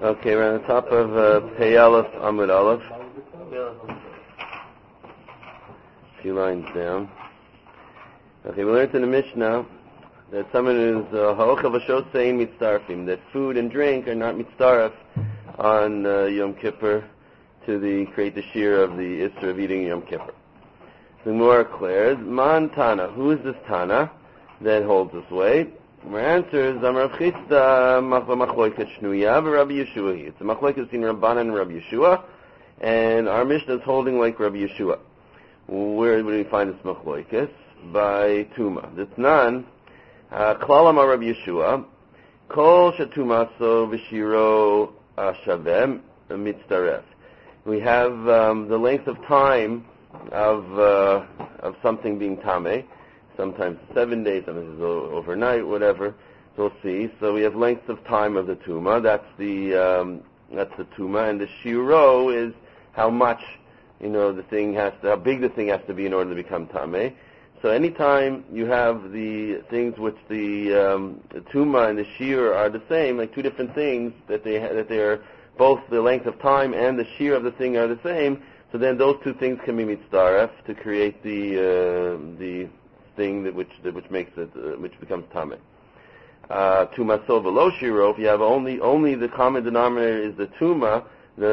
Okay, we're on the top of Pei Aleph Amud Aleph. A few lines down. Okay, we learned in the Mishnah that someone who's ha'ochav ha'shosein mitzarfim, that food and drink are not mitzaref on Yom Kippur to create the shear of the Isser of eating Yom Kippur. The more declares, Man Tana, who is this Tana that holds this way? My answer is Amar Rav Chisda machloikas shnuya v'Rabbi Yeshua. It's a machloikas between Rabbanan and Rabbi Yeshua, and our Mishnah is holding like Rabbi Yeshua. Where do we find this machloikas? By Tuma. That's none. Klal Amar Rabbi Yeshua, Kol shetumaso v'shiro shaveh mitzaref. We have the length of time of something being tameh. Sometimes 7 days, sometimes it's overnight, whatever. So we'll see. So we have length of time of the tuma. That's the tuma, and the shiro is how much how big the thing has to be in order to become tameh. So anytime you have the things which the tuma and the shir are the same, like two different things that they are both the length of time and the shir of the thing are the same. So then those two things can be mitzaref to create the thing which makes it which becomes tameh. Tuma so v'lo shiro. If you have only the common denominator is the tuma,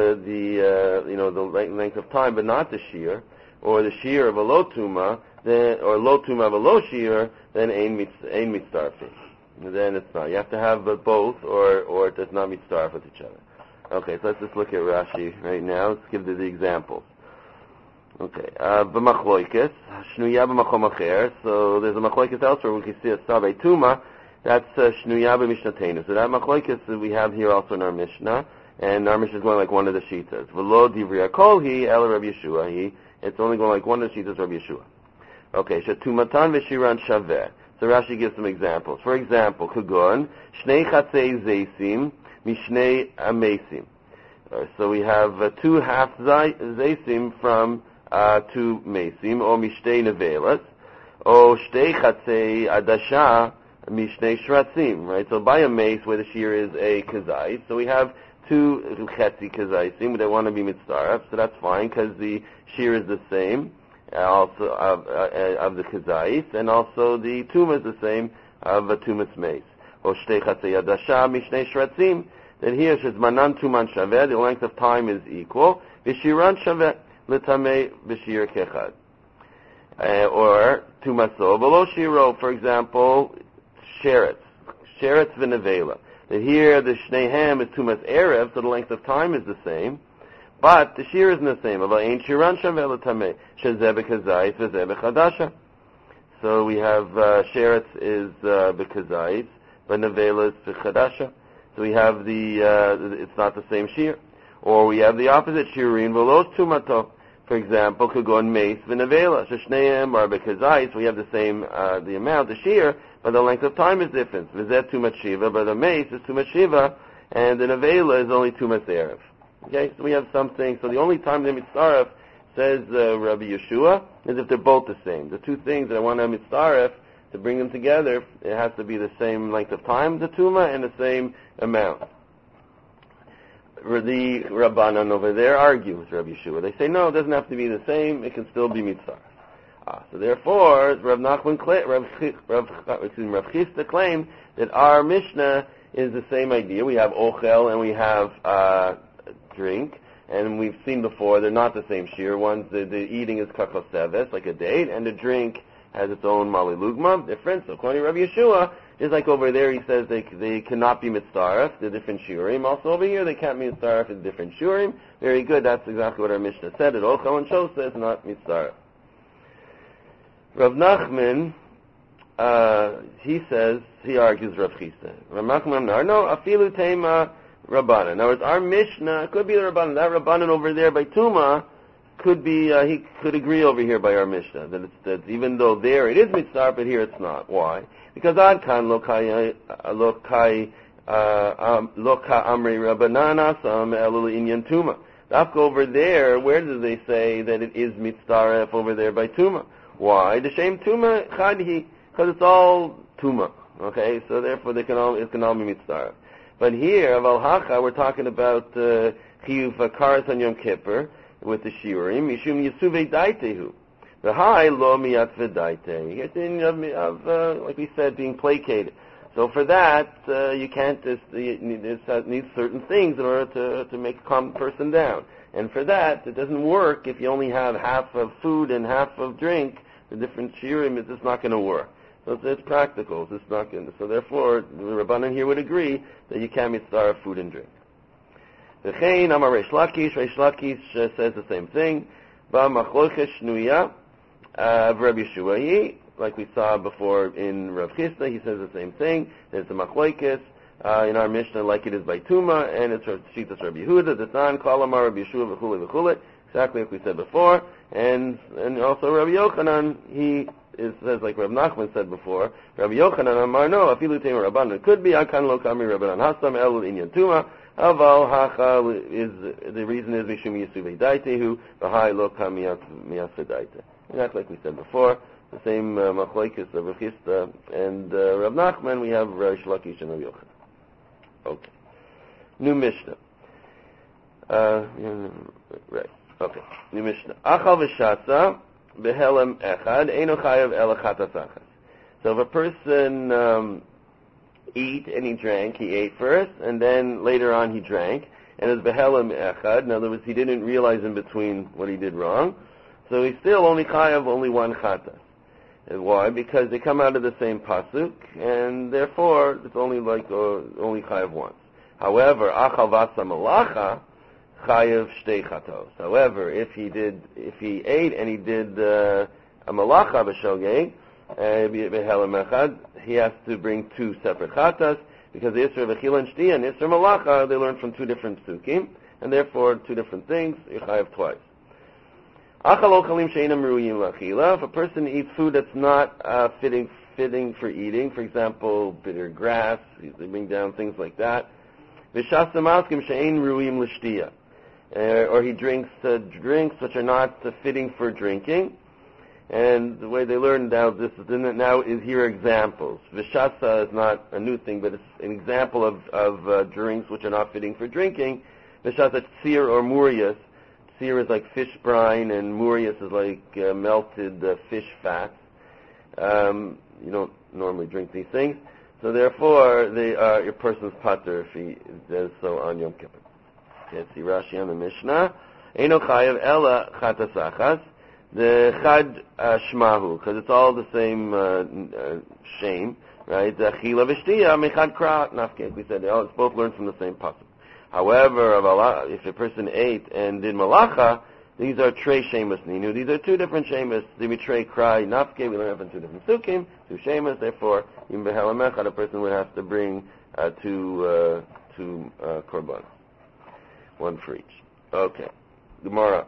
the length of time, but not the shir, or the shir of a lo tuma, then or lo tuma v'lo shir, then ein mitzarfim. Then it's not. You have to have both, or it does not mitzaref with each other. Okay, so let's just look at Rashi right now. Let's give the examples. Okay, b'machloikes shnuya b'makom acher. So there's a machloikes elsewhere. We can see a sabei tuma. That's shnuya b'mishnatenu. So that machloikes that we have here also in our Mishnah, and our Mishnah is going like one of the shitas. V'lo divrei kol hi el Rabbi Yeshua hi. It's only going like one of the shitas, Rabbi Yeshua. Okay, shetumatan v'shiran shaveh. So Rashi gives some examples. For example, kagon shnei chatzei zeisim mishnei amesim. So we have 2 half zeisim from 2 mesim, or mishnei nevelas, or shtei chatzei adasha mishnei shratzim. Right. So by a mace where the shear is a kazai, so we have 2 chetzi kazaisim that want to be mitzaref. So that's fine because the shear is the same. Also of the kazais, and also the tuma is the same of a tumas mace. Or shtei chatzei adasha mishnei shratzim. Then here says manan tuman shaveh. The length of time is equal. V'shiran shaveh l'tamei v'shir kechad. Or tumaso v'lo shiro. For example, sheretz v'nevela. That here the shneihem is tumas erev, so the length of time is the same. But the shear isn't the same. So we have sheretz is b'kazayis, but nevela is b'chadasha. So we have it's not the same shear. Or we have the opposite shirin v'los tumato. For example, kagon meis v'nevela. So shneim are b'kazayis. We have the same the amount, the shear, but the length of time is different. V'zeh tumat shiva, but the meis is tumat shiva, and the nevela is only tumat erev. Okay, so we have something. So the only time the mitzaref says Rabbi Yeshua is if they're both the same. The two things that I want to mitzaref to bring them together, it has to be the same length of time, the tuma, and the same amount. The Rabbanan over there argue with Rabbi Yeshua. They say no, it doesn't have to be the same. It can still be mitzaref. So therefore, Rav Chisda claimed that our Mishnah is the same idea. We have ochel and we have drink, and we've seen before they're not the same shear. The eating is kakoseves, like a date, and the drink has its own mali lugma, different. So according to Rabbi Yeshua, just like over there he says they cannot be mitzaref, they're different shiurim. Also over here they can't be mitzaref, it's different shiurim. Very good, that's exactly what our Mishnah said. That ochel and shos says not mitzaref. Rav Nachman, he argues Rav Chisda. Rav Nachman, no, afilu tema Rabbanan. In other words, our Mishnah could be the Rabbanan. That Rabbanan over there by Tuma could be, he could agree over here by our Mishnah. That even though there it is mitzar, but here it's not. Why? Because ad kan lokai amri Rabbanan asam elul inyan Tuma. Dafka over there, where do they say that it is mitzaref over there by Tuma? Why? The same Tuma chadhi, because it's all Tuma. Okay, so therefore it can all be mitzaref. But here, Aval Hacha, we're talking about Chiyuv Karas on Yom Kippur with the Shiurim, Mishum Yesuvei Daitehu. The high lo miyat v'daite. You get of like we said, being placated. So for that, you can't just, it needs certain things in order to make a calm person down. And for that, it doesn't work if you only have half of food and half of drink. The different shiurim, it's just not going to work. So it's practical. It's not going to. So therefore, the Rabbanan here would agree that you can't mitzvah food and drink. V'chein amar Reish Lakish. Reish Lakish says the same thing. V'machloches shnuya v'Reb Yeshua. Like we saw before in Rav Chisda, he says the same thing. There's a machlokes in our Mishnah, like it is by Tuma, and it's Shitas Rabbi Yehuda, the Tan, Kalamar, Rabbi Yeshua, v'chule v'chule, exactly like we said before. And also Rabbi Yochanan, it says like Rabbi Nachman said before, Rabbi Yochanan Amar no, afilu tema Rabbanan. It could be Akan lo kami Rabbanan Hasam el inyan Tuma. Aval hacha is the reason is Mishum Yesuvei Daitehu v'hai lo kami miyaseh daite. Exactly like we said before. The same machlokes of Rav Chisda and Rav Nachman, we have Reish Lakish and Rav Yochanan. Okay. New Mishnah. Right. Okay. New Mishnah. Achal v'shatza behelem echad eino chayav el chatas achas. So if a person ate and he drank, he ate first, and then later on he drank, and it's behelem echad. In other words, he didn't realize in between what he did wrong, so he's still only chayav only one chatas. And why? Because they come out of the same pasuk, and therefore it's only only chayav once. However, achal vasa malacha chayav shtei chatos. However, if he ate and he did a malacha b'shogeg behelem echad, he has to bring two separate chatas because the isra v'chila and shtia and isra malacha they learn from two different psukim, and therefore two different things. You chayav twice. If a person eats food that's not fitting for eating, for example, bitter grass, they bring down things like that, or he drinks drinks which are not fitting for drinking, and the way they learn now is here examples. Vishasa is not a new thing, but it's an example of drinks which are not fitting for drinking. Vishasa tzir or murias. Sear is like fish brine, and murias is like melted fish fat. You don't normally drink these things, so therefore they are your person's pater if he does so on Yom Kippur. Okay, see Rashi on the Mishnah. Eino chayav ela chatas achas. The chad shmahu, because it's all the same shame, right? The chila v'shtiya mechad kra nafke. We said it's both learned from the same pasuk. However, if a person ate and did malacha, these are trei shemus ninu. These are two different shemus. The mitrei krai nafke. We learn from two different sukim, two shemus. Therefore, even behelem echad, a person would have to bring two korban, one for each. Okay, Gemara.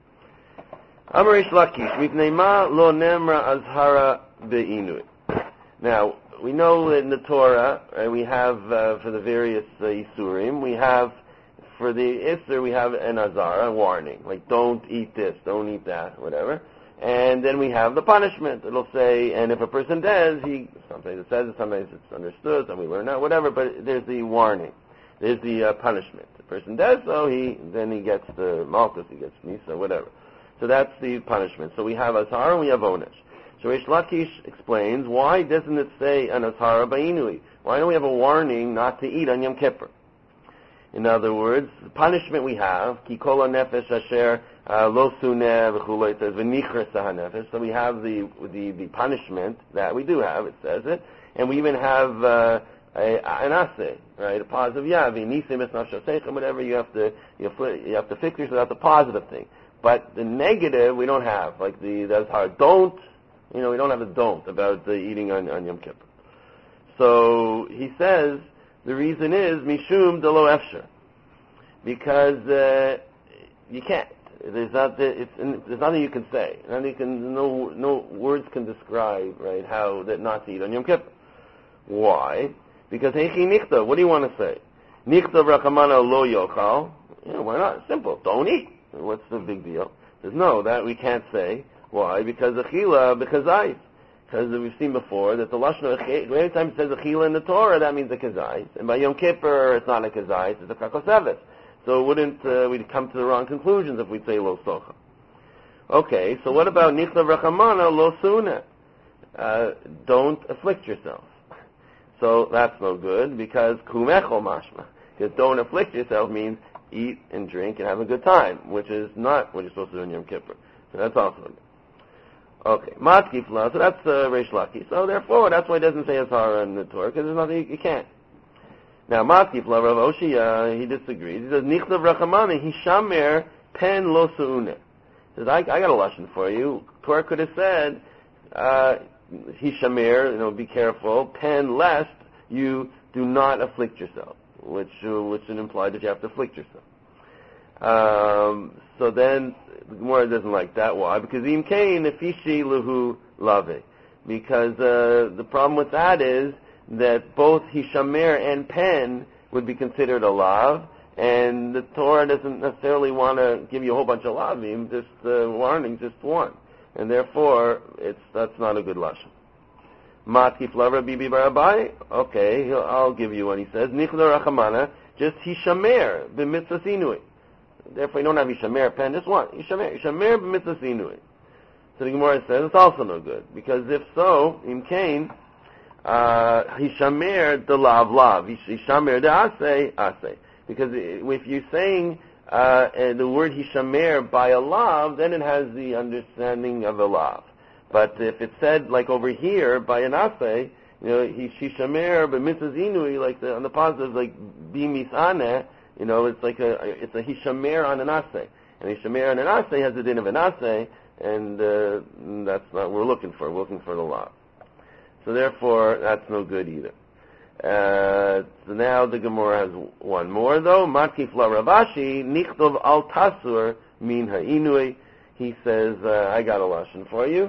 Amar Reish Lakish mipnei ma lo nemra azhara be'inui. Now, we know in the Torah, we have for the various Isurim, we have, for the Isser, we have an Azara, a warning, like don't eat this, don't eat that, whatever. And then we have the punishment. It'll say, and if a person does, sometimes it says it, sometimes it's understood, and we learn that, whatever, but there's the warning. There's the punishment. If a person does so, then he gets the Malchus, he gets Misa, whatever. So that's the punishment. So we have Azara and we have Onesh. So Reish Lakish explains, why doesn't it say an azhara ba'inui? Why don't we have a warning not to eat on Yom Kippur? In other words, the punishment we have, ki kol nefesh asher lo suneh v'chulei, it says v'nichras ha'nefesh. So we have the punishment that we do have, it says it, and we even have an aseh, right? A positive yavi, nisim es nafshosechem, whatever. You have to fix yourself the positive thing, but the negative we don't have, like the azhara. Don't. We don't have a don't about the eating on Yom Kippur. So he says the reason is mishum de lo efsher, because you can't. There's nothing you can say. No words can describe, right, how that not to eat on Yom Kippur. Why? Because heichi nichta. What do you want to say? Nichta v'rachamana lo yochal. Why not? Simple. Don't eat. What's the big deal? There's no that we can't say. Why? Because achila, because ice. because we've seen before that the lashon of every time it says achila in the Torah, that means a kazais, and by Yom Kippur it's not a kazais, it's a kakoseves. So we'd come to the wrong conclusions if we'd say lo socha. Okay, so what about nichtav rachamana lo suna? Don't afflict yourself. So that's no good, because kumecho mashma. Because don't afflict yourself means eat and drink and have a good time, which is not what you're supposed to do in Yom Kippur. So that's also good. Okay, matkifla, so that's Reish Lakish. So therefore, that's why it doesn't say Azara in the Torah, because there's nothing you can't. Now, matkifla, Rav Oshia, he disagrees. He says, nichtav rachamana, hishamer pen lo su'une. He says, I got a lashon for you. Torah could have said, hishamer, be careful, pen lest you do not afflict yourself, which would imply that you have to afflict yourself. So then, the Gemara doesn't like that. Why? Because im kain nefishi luhu lave. Because the problem with that is that both hishamer and pen would be considered a lav, and the Torah doesn't necessarily want to give you a whole bunch of lavim, just warning, just one, and therefore that's not a good lashon. Matkif lavra bibi barabai. Okay, I'll give you one. He says nichla rachamana, just hishamer b'mitzvah sinui. Therefore, you don't have Yishamer pen, just one. Yishamer b'mitzvah sinui. So the Gemara says it's also no good, because if so, im kain, Yishamer the lav, Yishamer the asay. Because if you're saying the word Yishamer by a lav, then it has the understanding of a lav. But if it's said like over here by an asay, Yishamer b'mitzvah sinui, like on the positive, like bimisane. It's like it's a hishamer on an asay, and hishamer on an asay has the din of an asay, and that's not what we're looking for. We're looking for the law. So therefore, that's no good either. So now the Gemara has one more though. Matkif la Ravashi nichtov al tasur min ha'inui. He says, I got a lashon for you.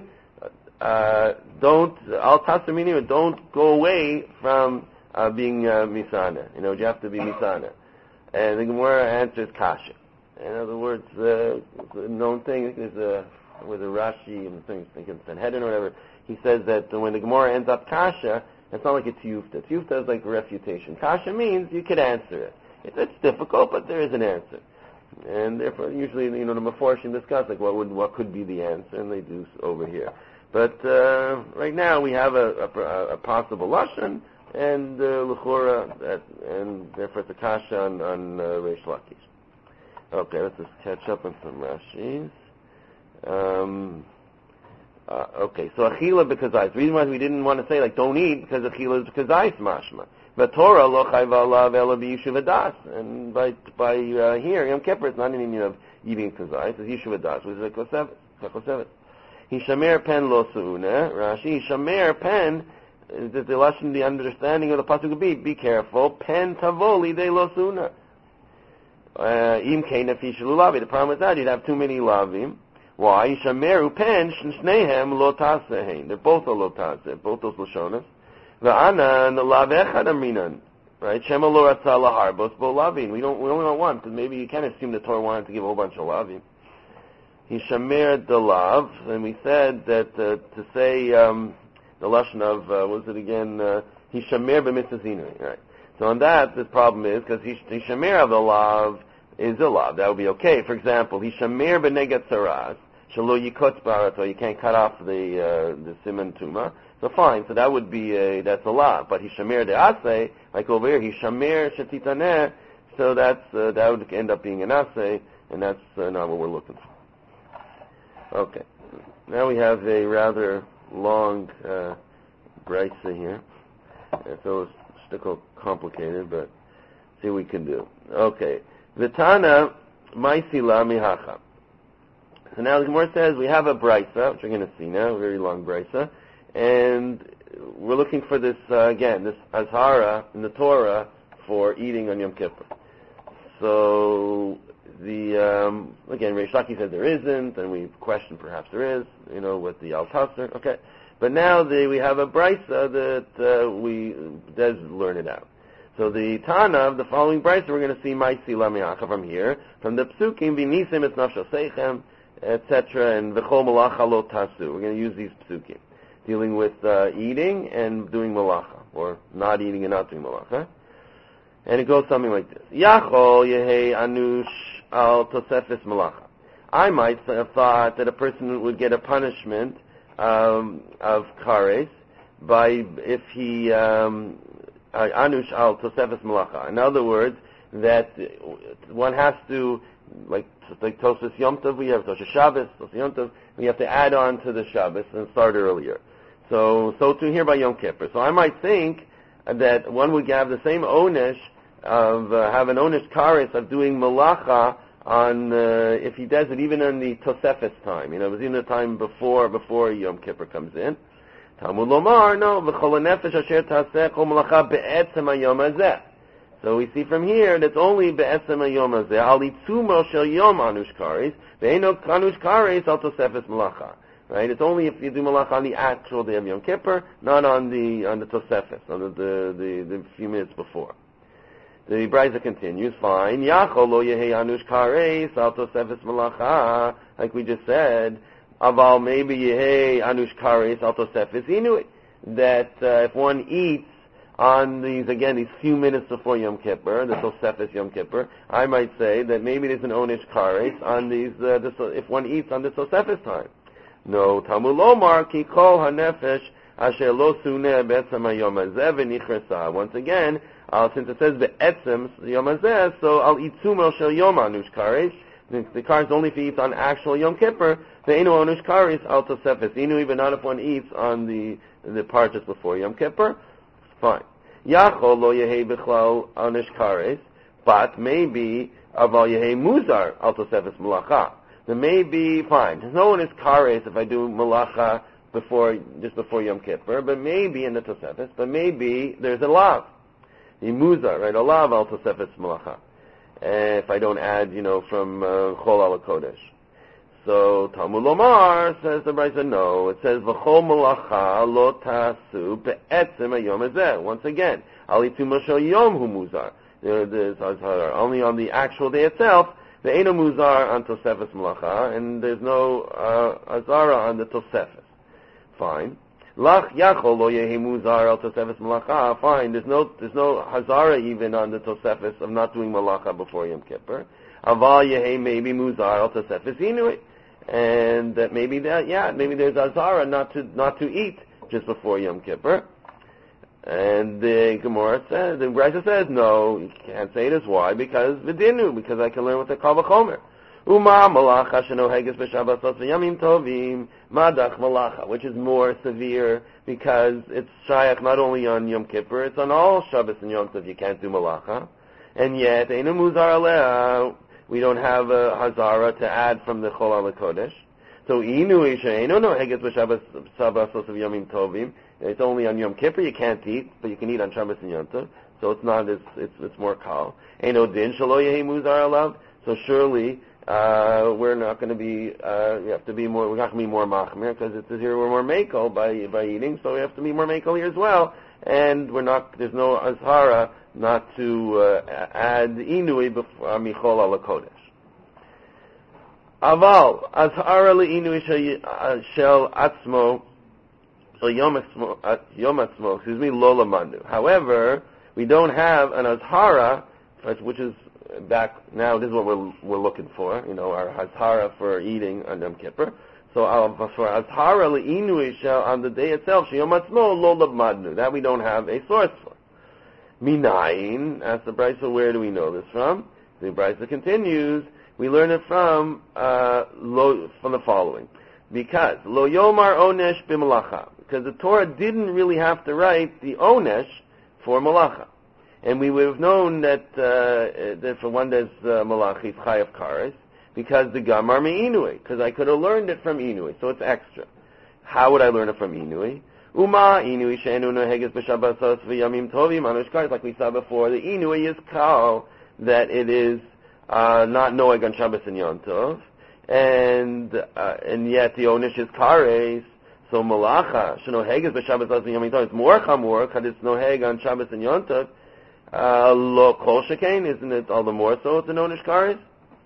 Don't al tasur min, don't go away from being misana. You have to be misana. And the Gemara answers kasha. In other words, it's a known thing is with the Rashi and things, like in Sanhedrin or whatever. He says that when the Gemara ends up kasha, it's not like a tiyufta. Tiyufta is like a refutation. Kasha means you could answer it. It's difficult, but there is an answer. And therefore, usually, the Meforshim discuss like what could be the answer, and they do over here. But right now we have a possible lashon. And l'chora, and therefore it's a kasha on Reish Lakish. Okay, let's just catch up on some Rashis. Okay, so achila b'kazais. The reason why we didn't want to say don't eat, because achila is b'kazais mashma. But Torah lo chayva alav ela b'yishuv adas. And by here, Yom Kippur, it's not an meaning of eating kazais, it's yishuv adas, which is a kosevet. Hishamer pen lo su'uneh. Rashi, hishamer pen, the understanding of the pasuk would be careful. Pen tavoli de lo suna. Im keina fishalu lavi. The problem with that, you'd have too many lavim. Why? Yishameru pen shnehem lo tasehein. They're both a lo taseh, both those lashonas. Va'anan lav echad aminan. Right? Shema lo ratza laharbos bo lavim. We only want one, because maybe you can't assume the Torah wanted to give a whole bunch of lavim. Hishamer the lav, and we said that to say the lashon of what was it again? Hishamer b'mitzvah sinui. Right. So on that, the problem is because hishamer of the lav is a lav. That would be okay. For example, hishamer b'negat saras shelo yikotz barato. You can't cut off the siman tuma. So fine. So that would be that's a lav. But hishamer de asay, like over here, hishamer shetitaneh. So that would end up being an asay, and that's not what we're looking for. Okay. Now we have a rather long brisa here. So it's still complicated, but see what we can do. Okay. Vitana maisila mihacha. So now the Gemara says we have a brisa, which we're going to see now, a very long brisa, and we're looking for this again, this azhara in the Torah for eating on Yom Kippur. So again, Reish Lakish said there isn't, and we question perhaps there is, with the Al Tasser. Okay. But now we have a brisa that we does learn it out. So the Tana of the following brisa, we're going to see Maisi Lamiacha from here, from the Psukim, V'nisim et nafsho seichem, etc., and V'chol malacha lo tasu. We're going to use these Psukim. dealing with eating and doing malacha, or not eating and not doing malacha. And it goes something like this. Yachol yehei anush al tosefes malacha. I might have thought that a person would get a punishment of kares if he anush al tosefes malacha. In other words, that one has to, like Tosfos Yom Tov, we have Tosfos Shabbos, Tosfos Yom Tov, we have to add on to the Shabbos and start earlier. So too here by Yom Kippur. So I might think that one would have the same onesh of have an onesh kares of doing malacha on if he does it even in the Tosefes time. It was in the time before Yom Kippur comes in. Talmud Lomar, no, v'chol nefesh asher taseh kol malacha be'etzem hayom hazeh. So we see from here that's only be'etzem hayom hazeh al itzumo shel yom anush kares ve'eno anush kares al tosefes malacha. Right? It's only if you do malacha on the actual day of Yom Kippur, not on the tosefes, on the few minutes before. The Brisa continues, fine. Yachol lo yehei anush kares al tosefes malacha, like we just said. Aval maybe yehei anush kares al tosefes inui. That if one eats on these few minutes before Yom Kippur, the tosefes Yom Kippur, I might say that maybe there's an onish kares on these. If one eats on the tosefes time. No, Talmud Lomar ki kol hanefesh asher lo suneh be'etzem hayom hazeh v'nichresa. Once again, since it says be'etzem yom hazeh, so al itzumo shel yom anush kares. The kares only if he eats on actual Yom Kippur. Ve'enu anush kares al tosefes inui, but not if one eats on the part just before Yom Kippur. Fine. Yachol lo yehei bichlal anush kares, but maybe aval yehei muzar al tosefes malacha. There may be, fine, there's no one is kares if I do malacha just before Yom Kippur, but maybe in the Tosefes, but maybe there's a lav. The muzar, right, a lav al Tosefes malacha. If I don't add, from Chol al Kodesh. So, Talmud Lomar, says the Brisa, no, it says, V'chol malacha lo tasu be'etzem hayom hazeh. Once again, alitum shel yom hu muzar. There's only on the actual day itself. The Eino Muzar on Tosefes Malacha, and there's no Azara on the Tosefes. Fine. Lach Yachol lo yehi Muzar al Tosefes Malacha. Fine. There's no Hazara even on the Tosefes of not doing Malacha before Yom Kippur. Aval yehi maybe Muzar al Tosefes Inui, and that maybe there's Azara not to eat just before Yom Kippur. And the Gemara says, the Brisa says, no, you can't say this. Why? Because I can learn with the Kal V'chomer. Uma malacha shenoheges b'shabbasos v'yamim tovim madach malacha, which is more severe because it's shayach not only on Yom Kippur, it's on all Shabbos and Yom Tov. You can't do malacha, and yet einu muzar aleh. We don't have a hazara to add from the Chol al Kodesh. So inu she'einu noheges b'shabbasos v'yamim tovim. It's only on Yom Kippur you can't eat, but you can eat on Shabbos and Yom Tov. So it's not it's more kal. Eino din shelo yehi muzar alav. So surely we're not going to be. We have to be more. We're not going to be more machmir because it says here we're more makel by eating. So we have to be more makel here as well. And we're not. There's no azhara not to add inui before michol ala kodesh. Aval azhara le'inui shel atzmo. Lola Mandu. However, we don't have an Azhara, which is back now. This is what we're looking for. Our Azhara for eating on Yom Kippur. So for Azhara le'inui on the day itself, Yom Atzmo Lola Mandu. That we don't have a source for. Minayin, asks the Brisa, where do we know this from? The Brisa continues. We learn it from the following. Because Lo Yomar Onesh B'Malacha. Because the Torah didn't really have to write the Onesh for Malacha. And we would have known that for one there's Malachi, Chayav Kares, because the Gamar Me'inui, because I could have learned it from Inui, so it's extra. How would I learn it from Inui? Uma Inui She'enu Noheges B'Shabbasos V'Yamim Tovim Anush Kares, like we saw before, the Inui is Kal, that it is not Noeg on Shabbos and Yom Tov, and yet the Onesh is Kares. So malacha shenoheges b'Shabbos and Yom Tov, it's more chamor because it's noheg on Shabbos and Yom Tov. Lo kol shekain, isn't it all the more so it's an onish kares?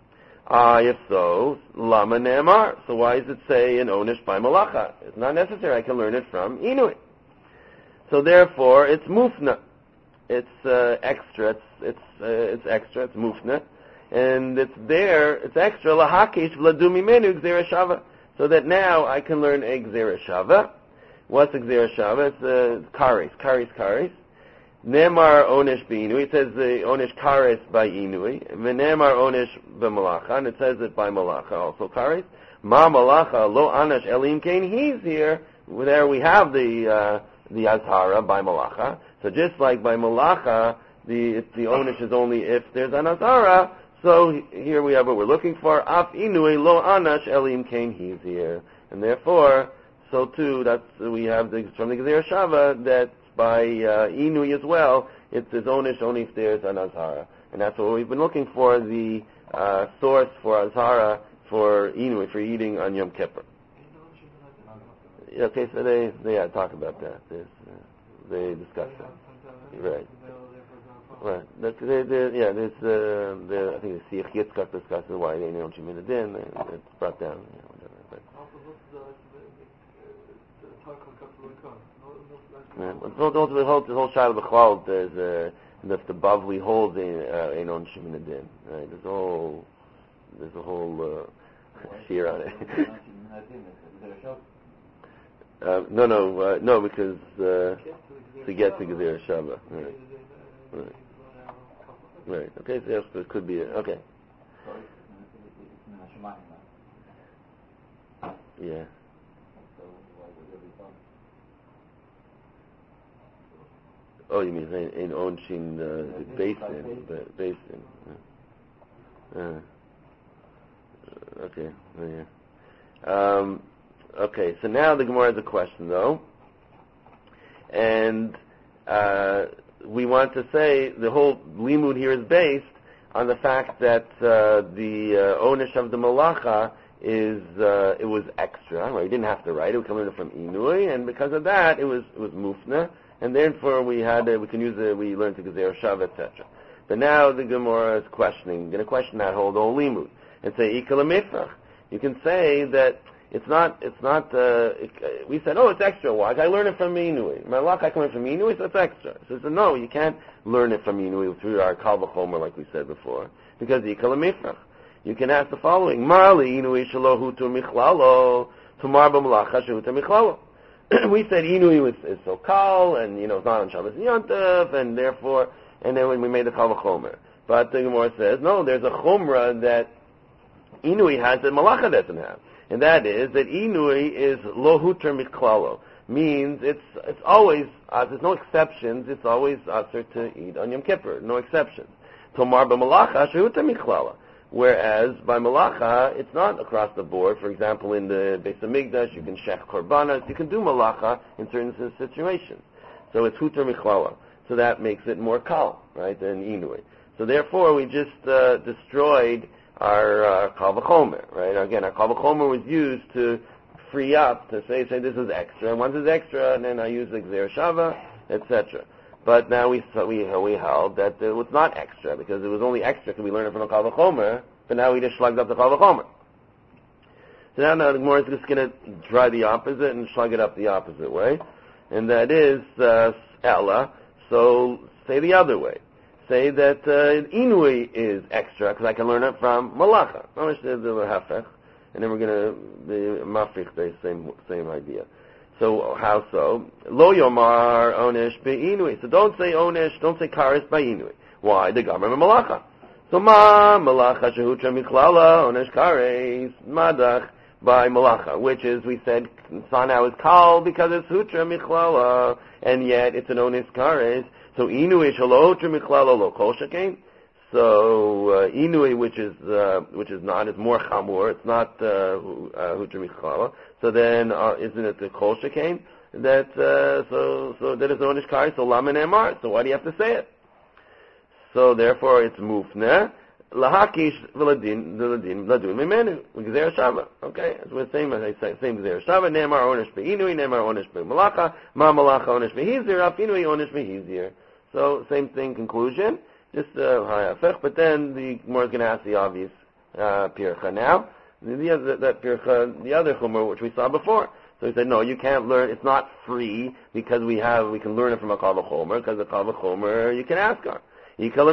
If so, lama ne'emar. So why does it say an onish by malacha? It's not necessary. I can learn it from inui. So therefore, it's mufna. It's extra. It's extra. It's mufna, and it's there. It's extra. Lahakish v'ladumi menu gzera shava. So that now I can learn a gzera shava. What's a gzera shava? It's kares. Nemar onish b'inui. It says the onish kares by inui. V'nemar onish b'malacha, and it says it by malacha also kares. Ma malacha lo anash elim kain. He's here. There we have the azhara by malacha. So just like by malacha, the onish is only if there's an azhara. So here we have what we're looking for. Af inui lo anash elim kain. He's here, and therefore, so too we have from the gzera shava that by inui as well, it's onish only if there's an azhara, and that's what we've been looking for. The source for azhara for inui for eating on Yom Kippur. Okay, so they talk about that. They discuss that. Right. Right. I think the Siach Yitzchak discusses why they don't shim in the din. It's brought down. Whatever. The whole shayla b'chlal, there's the Bavli holds ein on shim in the din. Right. There's a whole shear on it. No, because to get to Gezerah Shava. Right. Okay, so yes, it could be okay. Yeah. Oh, you mean in Onshin basin? Okay. Yeah. Okay. So now the Gemara has a question, though, and we want to say the whole limud here is based on the fact that the onish of the malacha is it was extra. Right? We didn't have to write it. We can learn it from inui, and because of that, it was mufna, and therefore we can use it. We learned to gzera shav, etc. But now the Gemara is going to question that whole limud and say ikal mifrach. You can say that it's not. We said, it's extra. Why? I learn it from inui. Malach I can learn from inui, so it's extra. So he said, no, you can't learn it from inui through our kal v'chomer, like we said before, because ikal mifrach. You can ask the following: Marli inui shalohu tu michlalo, tumar b'malacha shehu tu michlalo. We said inui is so kal, and it's not on Shabbos and Yontif, and therefore, and then when we made the kal v'chomer. But the Gemara says, no, there's a chumrah that inui has that malacha doesn't have. And that is that inui is lo huter miklalo, means it's always there's no exceptions. It's always aser to eat on Yom Kippur, no exceptions. Tomar b'malacha shehuter miklala, whereas by malacha it's not across the board. For example, in the Beis Hamikdash you can shech korbanos, you can do malacha in certain situations. So it's huter miklala, so that makes it more kal, right, than inui. So therefore we just destroyed our kal v'chomer, right? Again, our kal v'chomer was used to free up, to say this is extra, and once it's extra, and then I use the gzera shava, etc. But now we held that it was not extra, because it was only extra because we learned it from the kal v'chomer, but now we just slugged up the kal v'chomer. So now the Gemara is just going to try the opposite and slug it up the opposite way, and that is Ella, so say the other way. Say that inui is extra because I can learn it from malacha. And then we're going to the mafrich, the same idea. So how so? Lo yomar onish be'inui. So don't say onish, don't say karis by inui. Why? The gamer malacha. So malacha shehutra michlala onish karis madach by malacha, which is, we said now is kal because it's hutra michlala, and yet it's an onish karis. So inui shalotra michlala lo kol shekain. So inui, which is not, is more chamur. It's not hutra michlala. So then isn't it the kol shekain? That so that is onish karis. So lama ne'emar. So why do you have to say it? So therefore it's mufne lahakish v'ladin ladun mimenu gzera shava. Okay, as we're saying, as I say, same gzera shava. Ne'emar onish be'inui, ne'emar onish be'malacha, ma malacha onish be'hizir, af inui onish be'hizir. So same thing, conclusion. Just hayafech. But then the Gemara is going to ask the obvious pircha now. That pircha, the other chumrah which we saw before. So he said, no, you can't learn. It's not free because we can learn it from a kal v'chomer, because the kal v'chomer you can ask on. You think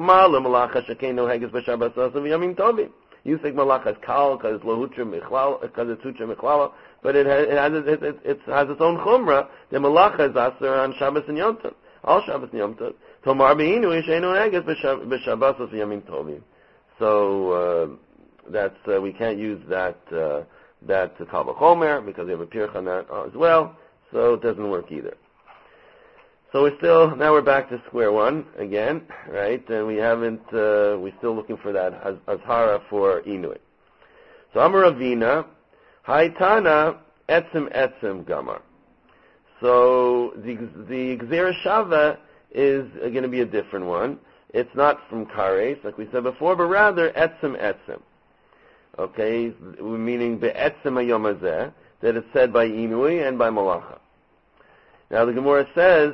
malacha is kal because it's lohutra michlal, because it's hutra michlal, but it has its own chumrah. The malacha is aser on Shabbos and Yom Tov, all Shabbos and Yom Tov. Tomar beinu yishenu heges b'Shabbos v'yamim tovim. So that's we can't use that kal v'chomer because we have a pircha on that as well. So it doesn't work either. So now we're back to square one again, right? And we're still looking for that azhara for Inui. So Amar Ravina, Haitana, etzem gamar. So the Gzera Shava is going to be a different one. It's not from Kares, like we said before, but rather etzem. Okay, meaning be'etzem hayom hazeh, that it's said by Inui and by Malacha. Now the Gemara says,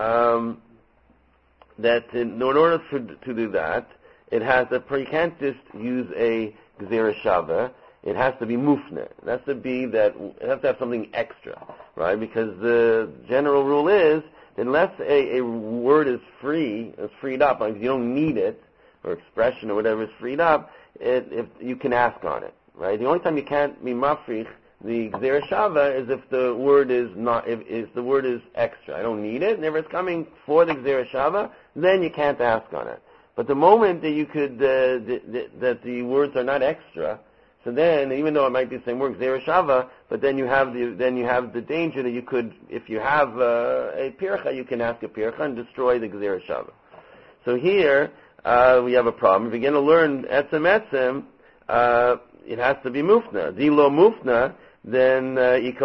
that in order to do that, you can't just use a Gzera Shava. It has to be mufne. It has to have something extra, right? Because the general rule is, unless a word is freed up, like you don't need it, or expression or whatever is freed up, if you can ask on it, right? The only time you can't be mafrich the Gzera Shava is if the word is extra. I don't need it, and if it's coming for the Gzera Shava, then you can't ask on it. But the moment that you could, that the words are not extra, so then, even though it might be the same word, Gzera Shava, but then you have the danger that you could, if you have a pircha, you can ask a pircha and destroy the Gzera Shava. So here, we have a problem. If you're going to learn etzem, it has to be mufna. Dilo mufna, then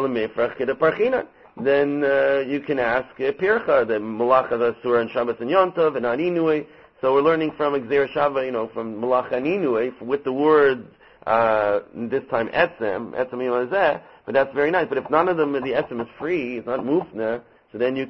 then you can ask a pircha, the malacha, the surah and Shabbos and Yom Tov, and on Inui. So we're learning from Gzera Shava, from malacha and Inui, with the words, this time etzem yomazeh, but that's very nice. But if none of them, the etzem is free, it's not mufna, so then they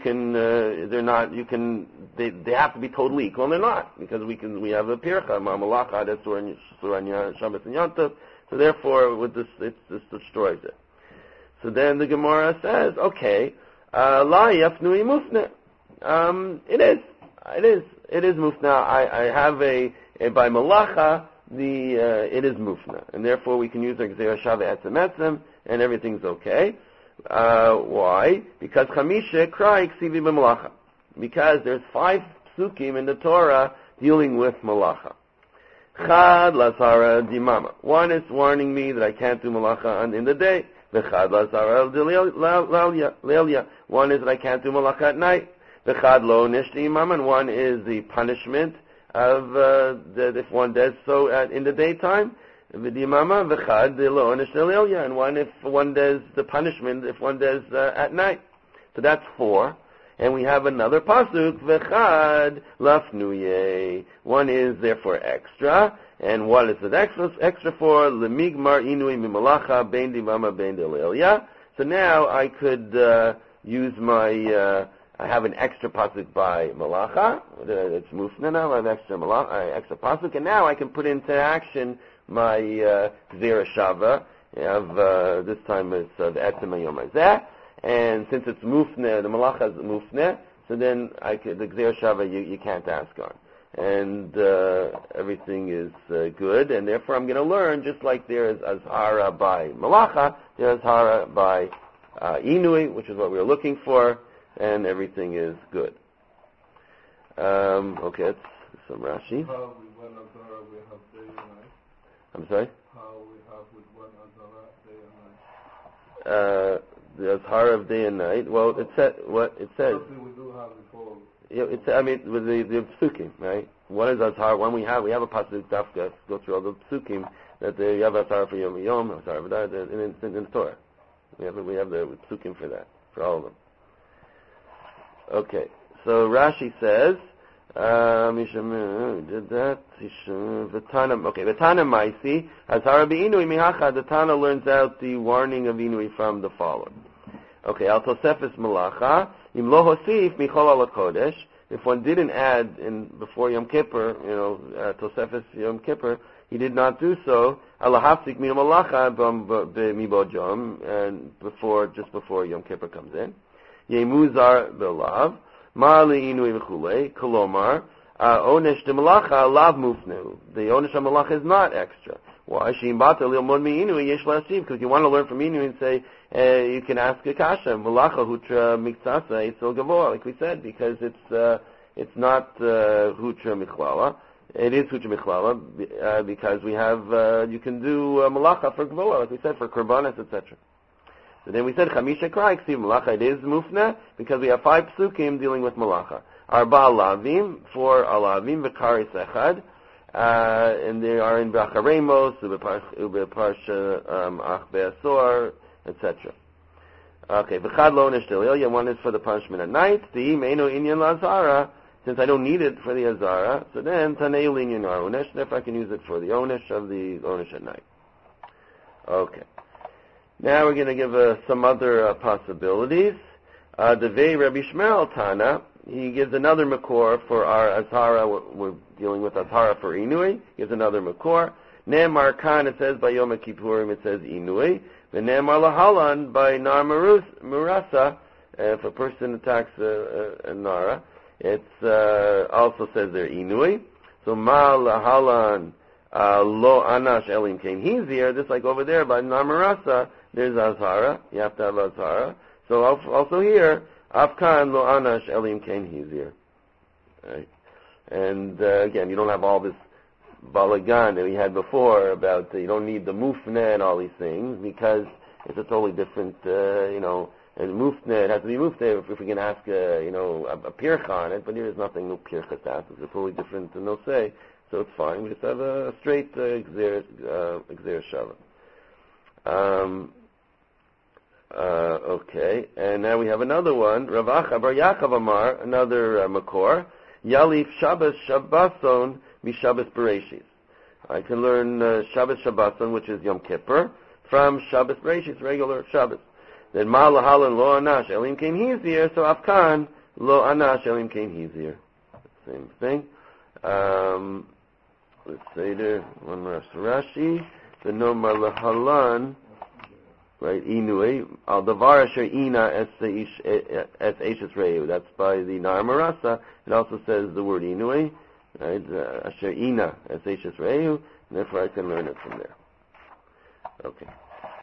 have to be totally equal, and they're not, because we have a pircha, malacha, that's surah and Shabbos and Yom Tov. So therefore, with this, this destroys it. So then the Gemara says, okay, la yafnui mufna. It is mufna. I have by malacha, it is mufna. And therefore we can use our Gzera Shava etzem, and everything's okay. Why? Because chamisha krai ksivi b'malacha. Because there's 5 psukim in the Torah dealing with malacha. Chad lazara dimama. One is warning me that I can't do malacha in the day. V'chad lazara leilya. One is that I can't do malacha at night. V'chad lo nishti imam. And one is the punishment of that if one does so in the daytime. V'dimama v'chad lo nishti leilya. And one if one does the punishment if one does at night. So that's 4. And we have another pasuk, v'chad lafnuye. One is therefore extra, and what is it extra for? Lemigmar inui mimalacha bein dimama bein delilya. So now I could use I have an extra pasuk by malacha. It's mufna now. I have extra pasuk, and now I can put into action my Gzera Shava. This time it's the etzem hayom hazeh. And since it's mufne, the malacha is mufne, so then the Gzera Shava you can't ask on. And everything is good, and therefore I'm going to learn, just like there is azhara by malacha, there is azhara by inui, which is what we were looking for, and everything is good. Okay, that's some Rashi. How with one azhara we have day and night? I'm sorry? How we have with one azhara day and night? The azhara of day and night. Well, it says. Something we do have before. Yeah, with the psukim, right? One is azhar. One we have a pasuk dafka. Go through all the psukim that you have azhar for yom yom, azhar for that in the Torah. We have the psukim for that, for all of them. Okay, so Rashi says, did that? V'tana maisi azhara b'inui mihacha. The Tana learns out the warning of inui from the following. Okay, al tosefes malacha im lo hosif michol al kodesh if one didn't add before Yom Kippur, Tosefes Yom Kippur, he did not do so. Allah hafzik min malacha b'mibojom, and just before Yom Kippur comes in. Yemuzar b'lav, mar le'inui v'chulei, kolomar, onesh de malacha lav mufnu. The onesh of malacha is not extra. Why? Because you want to learn from Inui and say, you can ask a kasha, malacha hutra miktasa itzol gavoa, like we said, because it's not hutra michlala. It is hutra michlala because we have you can do malacha for gavoa, like we said, for korbanos, etc. So then we said chamisha krai ksiv malacha. It is mufna because we have 5 psukim dealing with malacha. Arba alavim, 4 alavim, v'karis echad. And they are in B'acharemos, Ubeparsha Ach Be'asor, etc. Okay, V'chad lo onesh delil, one is for the punishment at night. The meino inyan lazara, since I don't need it for the azara, so then tanei linyan onesh, therefore I can use it for the onesh of the onesh at night. Okay. Now we're going to give some other possibilities. Devei Rabbi Shmuel Tana, he gives another makor for our azhara. We're dealing with azhara for inui. He gives another makor. Ne'emar Khan, it says by Yom Kippurim, it says inui. Ne'emar lahalan by nar murasa. If a person attacks a nara, it also says there inui. So ma lahalan lo anash elim kain hizir. Just like over there by nar murasa, there's azhara. You have to have azhara. So also here, Afkan lo anash elim kain hizir. Right. And again, you don't have all this balagan that we had before about you don't need the mufne and all these things because it's a totally different, and mufne, it has to be mufne if we can ask, a pircha on it, but here is nothing, no pircha to it's a totally different no say, so it's fine. We just have a straight exer shava. Okay, and now we have another one. Rav Acha bar Yaakov Amar, another makor. Yalif Shabbos Shabbason mi Shabbos Bereshis. I can learn Shabbos Shabbason, which is Yom Kippur, from Shabbos Bereshis, regular Shabbos. Then Ma lahalan lo anash elim kain hizir, so Afkan lo anash elim kain hizir. Same thing. Let's say there one Rashi. The no ma lahalan. Right, inui al davar asher ina es eishes reu. That's by the nar marasa. It also says the word inui, right? Asher ina es eishes reu. And therefore, I can learn it from there. Okay.